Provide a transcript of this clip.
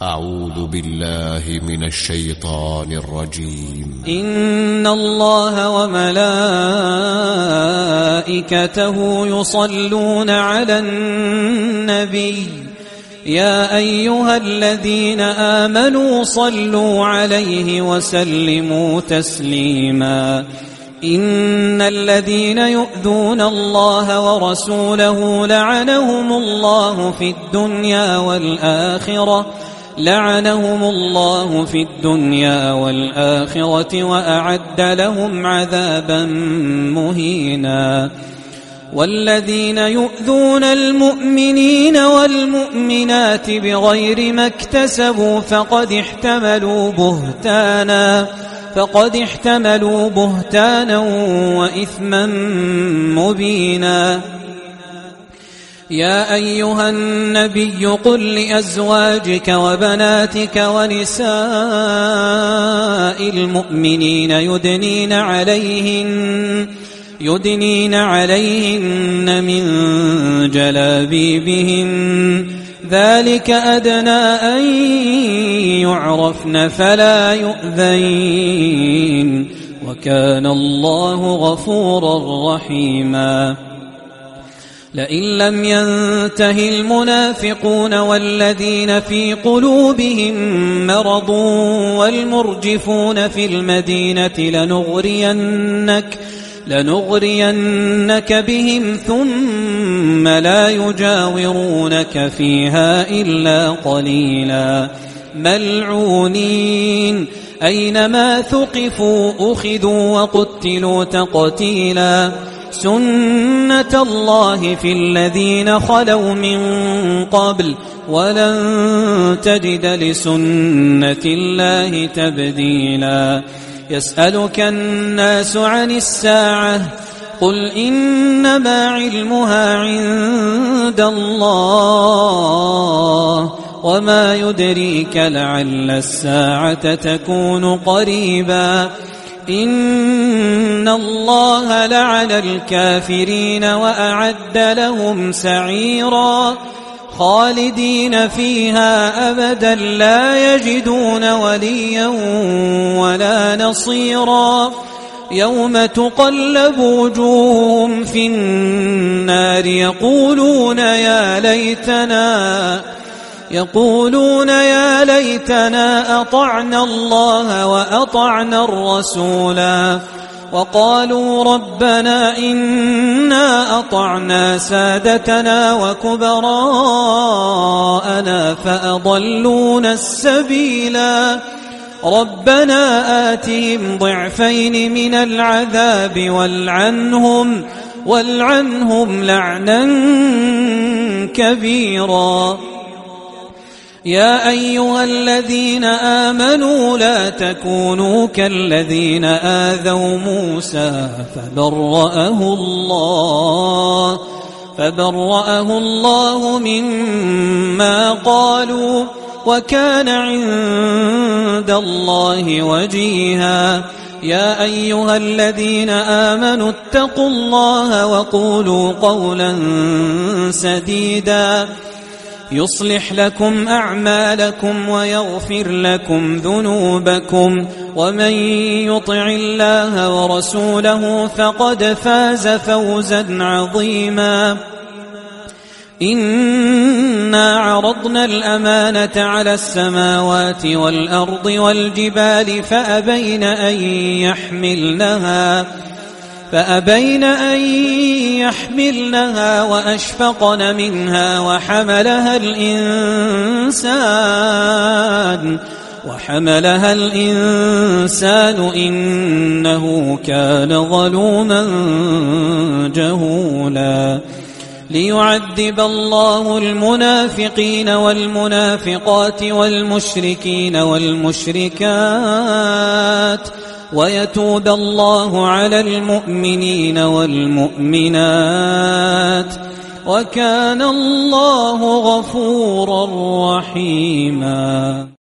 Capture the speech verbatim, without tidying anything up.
أعوذ بالله من الشيطان الرجيم. إن الله وملائكته يصلون على النبي يا أيها الذين آمنوا صلوا عليه وسلموا تسليما. إن الذين يؤذون الله ورسوله لعنهم الله في الدنيا والآخرة لعنهم الله في الدنيا والآخرة وأعد لهم عذابا مهينا. والذين يؤذون المؤمنين والمؤمنات بغير ما اكتسبوا فقد احتملوا بهتانا فقد احتملوا بهتانا وإثما مبينا. يا أيها النبي قل لأزواجك وبناتك ونساء المؤمنين يدنين عليهن يدنين عليهن من جلابيبهن ذلك أدنى أن يعرفن فلا يؤذين وكان الله غفورا رحيما. لئن لم ينته المنافقون والذين في قلوبهم مرض والمرجفون في المدينة لنغرينك لنغرينك بهم ثم لا يجاورونك فيها إلا قليلا ملعونين أينما ثقفوا أخذوا وقتلوا تقتيلا. سنة الله في الذين خلوا من قبل ولن تجد لسنة الله تبديلا. يسألك الناس عن الساعة قل إنما علمها عند الله وما يدريك لعل الساعة تكون قريبا. إن الله لعن الكافرين وأعد لهم سعيرا خالدين فيها أبدا لا يجدون وليا ولا نصيرا. يوم تقلب وجوههم في النار يقولون يا ليتنا يقولون يا ليتنا أطعنا الله وأطعنا الرسولا وقالوا ربنا إنا أطعنا سادتنا وكبراءنا فأضلونا السبيلا. ربنا آتهم ضعفين من العذاب والعنهم والعنهم لعنا كبيرا. يا أيها الذين آمنوا لا تكونوا كالذين آذوا موسى فبرأه الله فبرأه الله مما قالوا وكان عند الله وجيها. يا أيها الذين آمنوا اتقوا الله وقولوا قولا سديدا يصلح لكم أعمالكم ويغفر لكم ذنوبكم ومن يطع الله ورسوله فقد فاز فوزا عظيما. إنا عرضنا الأمانة على السماوات والأرض والجبال فأبين أن يحملنها فأبين أن يحملنها وأشفقن منها وحملها الإنسان وحملها الإنسان إنه كان ظلوما جهولا. ليعذب الله المنافقين والمنافقات والمشركين والمشركات ويتوب الله على المؤمنين والمؤمنات وكان الله غفورا رحيما.